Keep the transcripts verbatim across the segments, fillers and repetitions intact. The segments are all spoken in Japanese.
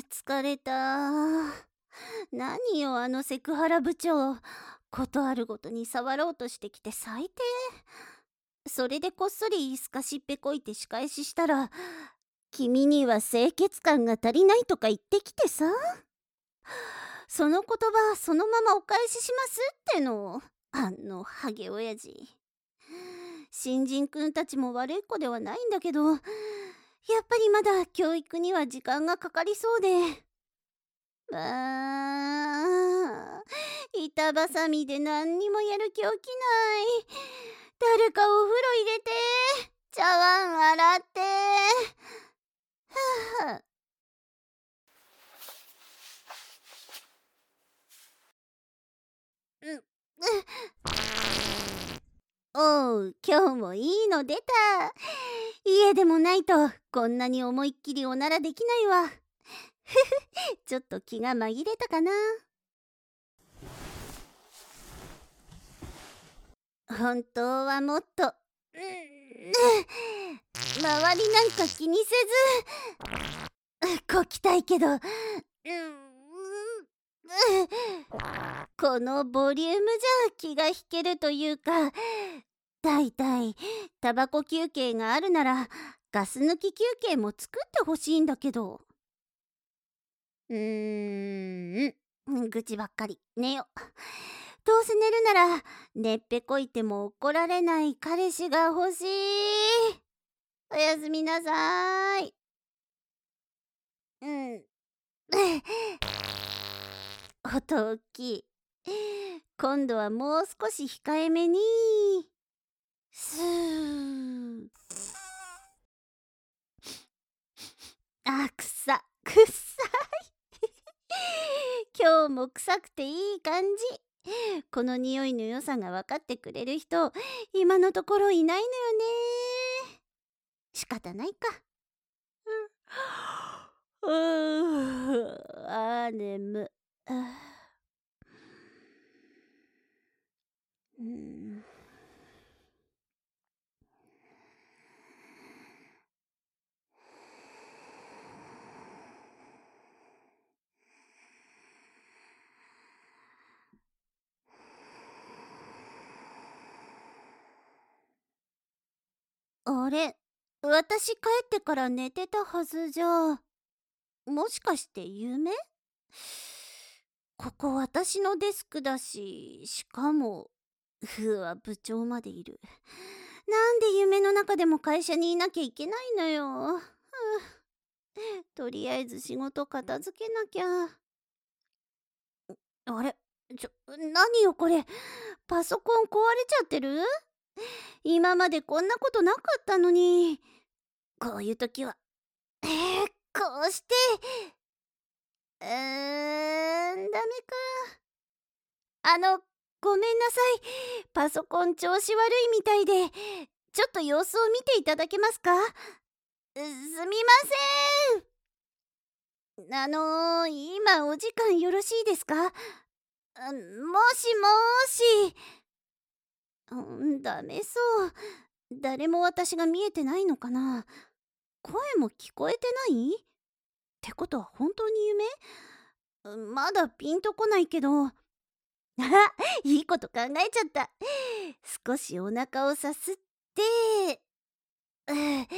疲れた。何よあのセクハラ部長。ことあるごとに触ろうとしてきて最低。それでこっそりすかしっぺこいて仕返ししたら、君には清潔感が足りないとか言ってきてさ。その言葉そのままお返ししますっての。あのハゲ親父。新人くんたちも悪い子ではないんだけど、やっぱりまだ教育には時間がかかりそうで。あー、板挟みで何にもやる気起きない。誰かお風呂入れて、茶碗洗って。はあ、うん、おう、今日もいいの出た。家でもないとこんなに思いっきりおならできないわ。ちょっと気が紛れたかな。本当はもっと、うん、周りなんか気にせずこきたいけど、うん、このボリュームじゃ気が引けるというか、だいたいタバコ休憩があるならガス抜き休憩も作ってほしいんだけど。うーん、愚痴ばっかり。寝よ。どうせ寝るなら寝っぺこいても怒られない彼氏が欲しい。おやすみなさい。うん。音大きい。今度はもう少し控えめに。スー。あ、くさくさい。今日も臭くていい感じ。この匂いの良さが分かってくれる人、今のところいないのよね。仕方ないか。うん、あー眠。うん、あれ、私帰ってから寝てたはずじゃ。もしかして夢？ここ私のデスクだし、しかもふわ部長までいる。なんで夢の中でも会社にいなきゃいけないのよ。とりあえず仕事片付けなきゃ。あれ、ちょ、何よこれ。パソコン壊れちゃってる？今までこんなことなかったのに。こういう時は、えー、こうして、うーん、ダメか。あの、ごめんなさい。パソコン調子悪いみたいで、ちょっと様子を見ていただけますか？すみません。あのー、今お時間よろしいですか？もしもーし。うん、ダメそう。誰も私が見えてないのかな。声も聞こえてないってことは本当に夢？まだピンとこないけど。あ、いいこと考えちゃった。少しお腹をさすって、ううん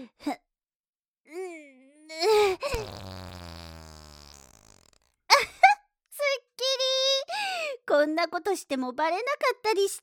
すっきり。こんなことしてもバレなかったりして。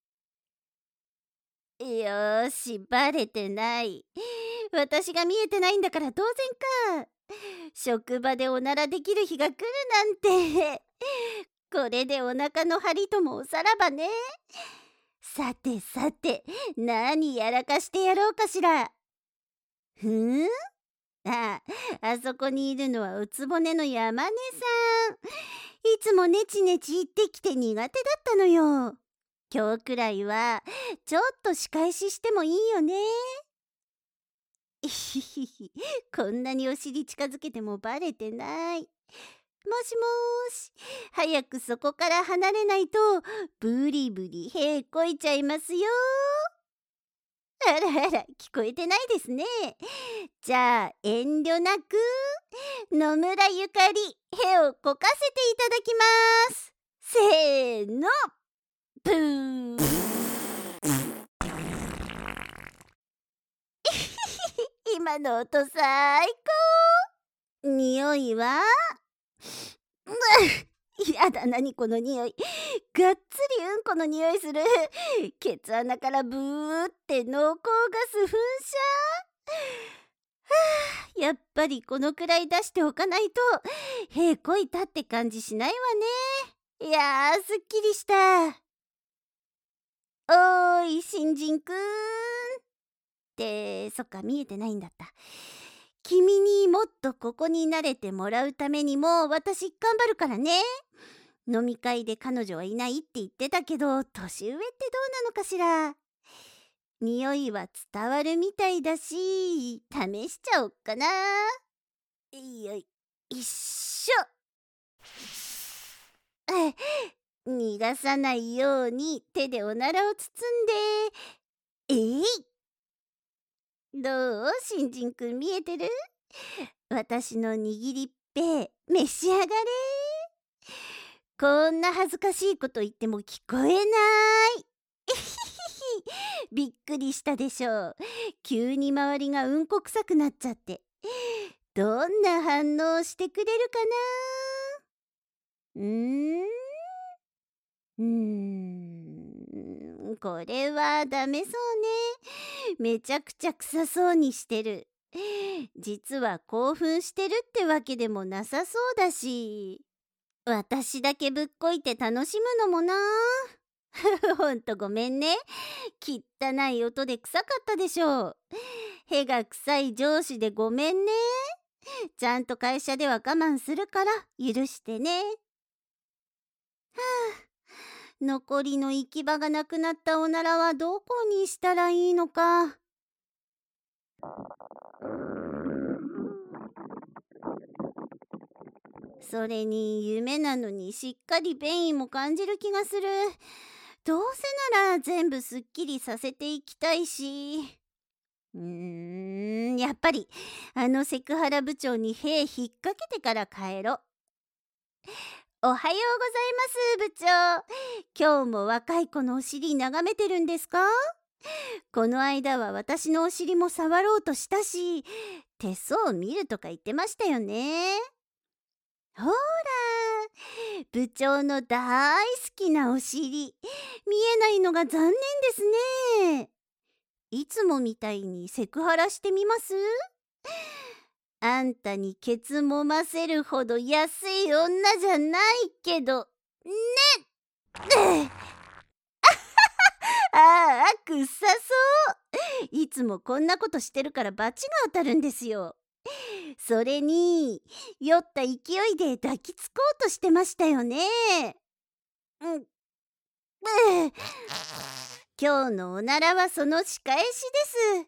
よーし、バレてない。私が見えてないんだから当然か。職場でおならできる日が来るなんて。これでお腹の張りともおさらばね。さてさて、何やらかしてやろうかしら。ふん？あ、あそこにいるのはおつぼねの山根さん。いつもネチネチ言ってきて苦手だったのよ。今日くらいはちょっと仕返ししてもいいよね。ひひひ、こんなにお尻近づけてもバレてない。もしもーし、早くそこから離れないとブリブリへこいちゃいますよ。あらあら、聞こえてないですね。じゃあ遠慮なく野村ゆかり、へをこかせていただきます。せーの、ぷー。今の音最高。匂いはやだ、なにこの匂い。がっつりうんこの匂いする。ケツ穴からブーって濃厚ガス噴射。はあ、やっぱりこのくらい出しておかないとへこいたって感じしないわね。いやー、すっきりした。おーい、新人くん。ってそっか、見えてないんだった。君にもっとここに慣れてもらうためにも私頑張るからね。飲み会で彼女はいないって言ってたけど、年上ってどうなのかしら。匂いは伝わるみたいだし、試しちゃおっかな。よいよいっしょ。あ、逃がさないように手でおならを包んで。えい、どう、新人くん見えてる？私の握りっぺ召し上がれ。こんな恥ずかしいこと言っても聞こえない。びっくりしたでしょう。急に周りがうんこ臭くなっちゃって。どんな反応してくれるかな。うーんうーんこれはダメそうね。めちゃくちゃ臭そうにしてる。実は興奮してるってわけでもなさそうだし、私だけぶっこいて楽しむのもな。ほんとごめんね。汚い音で臭かったでしょう。へが臭い上司でごめんね。ちゃんと会社では我慢するから許してね。はあ、残りの行き場がなくなったおならはどこにしたらいいのか。それに夢なのにしっかり便意も感じる気がする。どうせなら全部すっきりさせていきたいし。うーんやっぱりあのセクハラ部長に屁引っ掛けてから帰ろう。おはようございます部長。今日も若い子のお尻眺めてるんですか？この間は私のお尻も触ろうとしたし、手相を見るとか言ってましたよね。ほら、部長の大好きなお尻、見えないのが残念ですね。いつもみたいにセクハラしてみます？あんたにケツもませるほど安い女じゃないけどね。ああ、くっさそう。いつもこんなことしてるから罰が当たるんですよ。それに酔った勢いで抱きつこうとしてましたよね。うん、今日のおならはその仕返しです。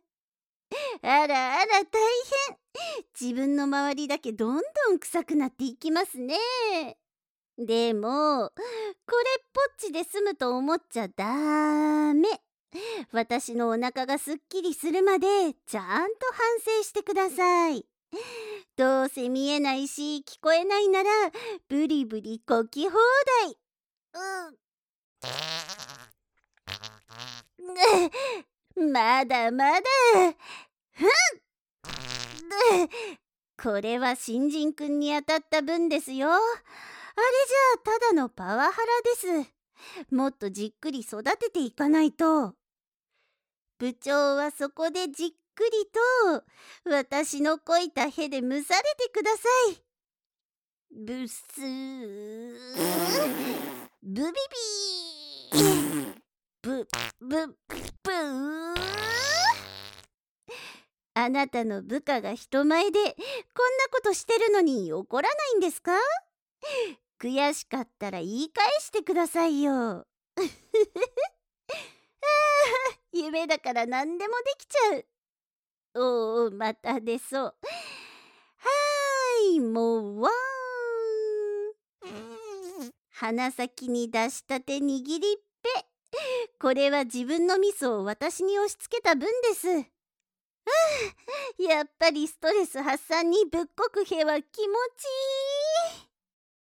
あらあら大変。自分の周りだけどんどん臭くなっていきますね。でもこれっぽっちで済むと思っちゃダメ。私のお腹がすっきりするまでちゃんと反省してください。どうせ見えないし聞こえないならブリブリこき放題。うん、まだまだ。ふんこれは新人くんに当たった分ですよ。あれじゃあただのパワハラです。もっとじっくり育てていかないと。部長はそこでじっくりと私のこいたへで蒸されてください。ブスーブビビーブブブー。あなたの部下が人前でこんなことしてるのに怒らないんですか？悔しかったら言い返してくださいよ。夢だから何でもできちゃう。おお、また出そう。はーい、もうわーん。鼻先に出したて握りっぺ。これは自分のミスを私に押し付けた分です。 やっぱりストレス発散にぶっこくへは気持ちいい。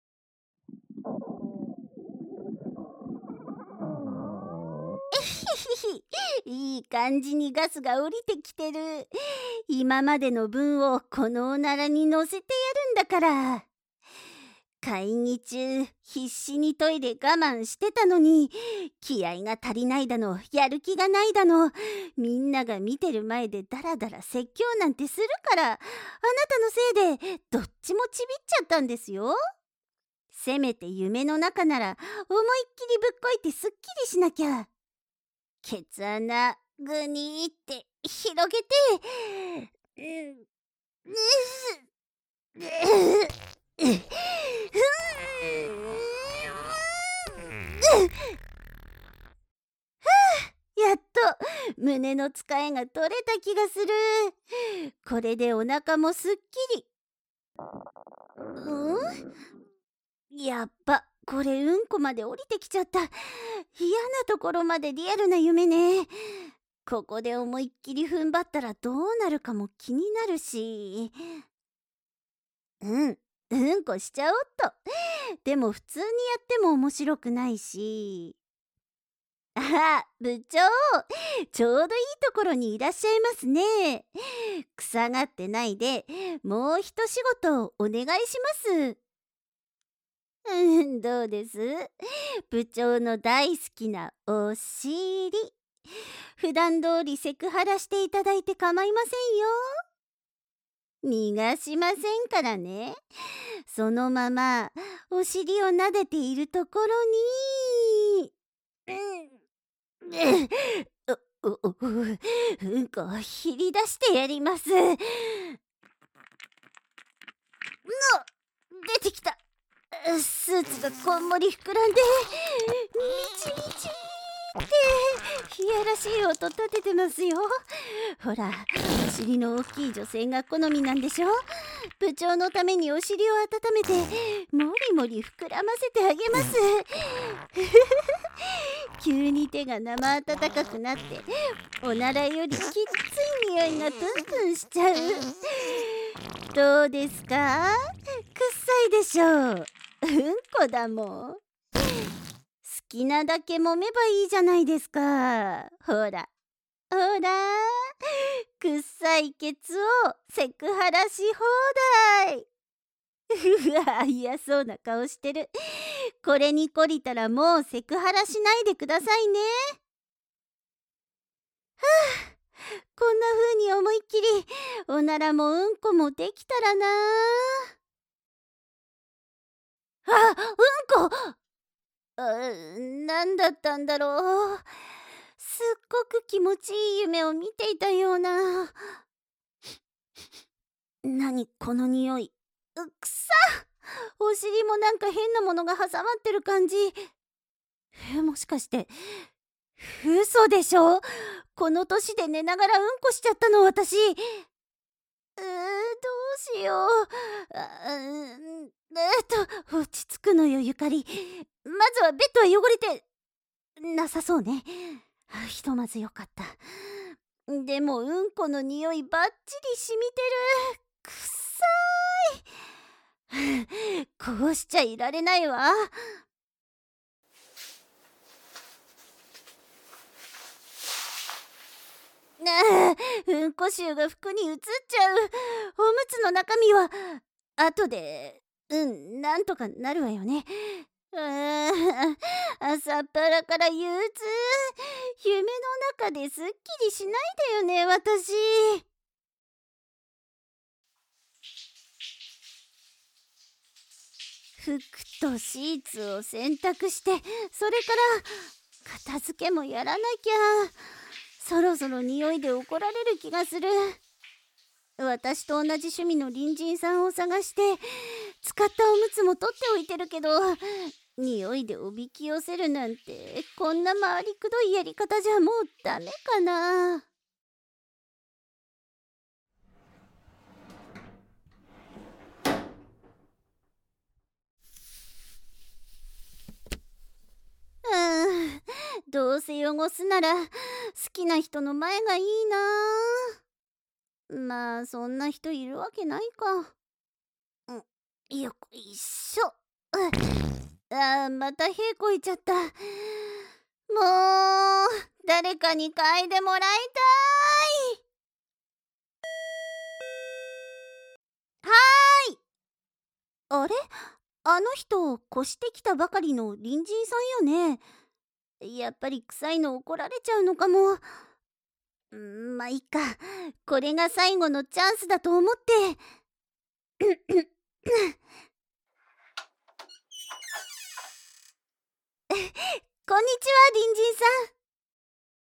いい感じにガスが降りてきてる。今までの分をこのおならに乗せてやるんだから。会議中必死にトイレ我慢してたのに、気合が足りないだの、やる気がないだの、みんなが見てる前でダラダラ説教なんてするから、あなたのせいでどっちもちびっちゃったんですよ。せめて夢の中なら思いっきりぶっこいてすっきりしなきゃ。ケツ穴グニーって広げて、うん、うううやっと胸のつかえが取れた気がする。これでお腹もすっきり。うんやっぱこれうんこまで降りてきちゃった。嫌なところまでリアルな夢ね。ここで思いっきり踏ん張ったらどうなるかも気になるし。うんうんこしちゃおっと。でも普通にやっても面白くないし。あ、部長、ちょうどいいところにいらっしゃいますね。臭がってないでもう一仕事お願いします。うん、どうです？部長の大好きなお尻。普段通りセクハラしていただいて構いませんよ。逃がしませんからね。そのままお尻を撫でているところに、うん、う、う、う、うんこをひり出してやります。の、出てきた。スーツがこんもり膨らんでみちみちっていやらしい音立ててますよ。ほら、お尻の大きい女性が好みなんでしょ。部長のためにお尻を温めてもりもり膨らませてあげます。急に手が生温かくなっておならよりきっつい匂いがプンプンしちゃう。どうですか？くっさいでしょう。うんこだもん。好きなだけ揉めばいいじゃないですか。ほらほら、くっさいケツをセクハラし放題。うわ、嫌そうな顔してる。これに懲りたらもうセクハラしないでくださいね。はあ、こんな風に思いっきりおならもうんこもできたらな。あ、うんこ。あ、なんだったんだろう。すっごく気持ちいい夢を見ていたような。何この匂い。うっくさ。お尻もなんか変なものが挟まってる感じ。え、もしかして嘘でしょ。この年で寝ながらうんこしちゃったの私。うー、どうしよう。あうんえっと落ち着くのよゆかり。まずはベッドは汚れてなさそうね。ひとまずよかった。でもうんこの匂いばっちり染みてる。くっさい。こうしちゃいられないわ。ああ、うんこ臭が服に移っちゃう。おむつの中身は後でうんなんとかなるわよね。ああ、朝っぱらから憂鬱。夢の中ですっきりしないだよね私。服とシーツを洗濯して、それから片付けもやらなきゃ。そろそろ匂いで怒られる気がする。私と同じ趣味の隣人さんを探して使ったおむつも取っておいてるけど、匂いでおびき寄せるなんてこんな回りくどいやり方じゃもうダメかな。うん、どうせ汚すなら好きな人の前がいいな。 まあそんな人いるわけないか。うん、よっこいしょ。うあーまた屁こいちゃった。もう誰かに嗅いでもらいたい。はーい。あれ、あの人越してきたばかりの隣人さんよね。やっぱり臭いの怒られちゃうのかも。んまあいいか、これが最後のチャンスだと思って。こんにちは隣人さん。